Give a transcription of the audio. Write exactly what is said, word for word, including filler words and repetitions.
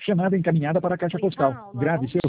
Chamada encaminhada para a caixa postal. Grave seu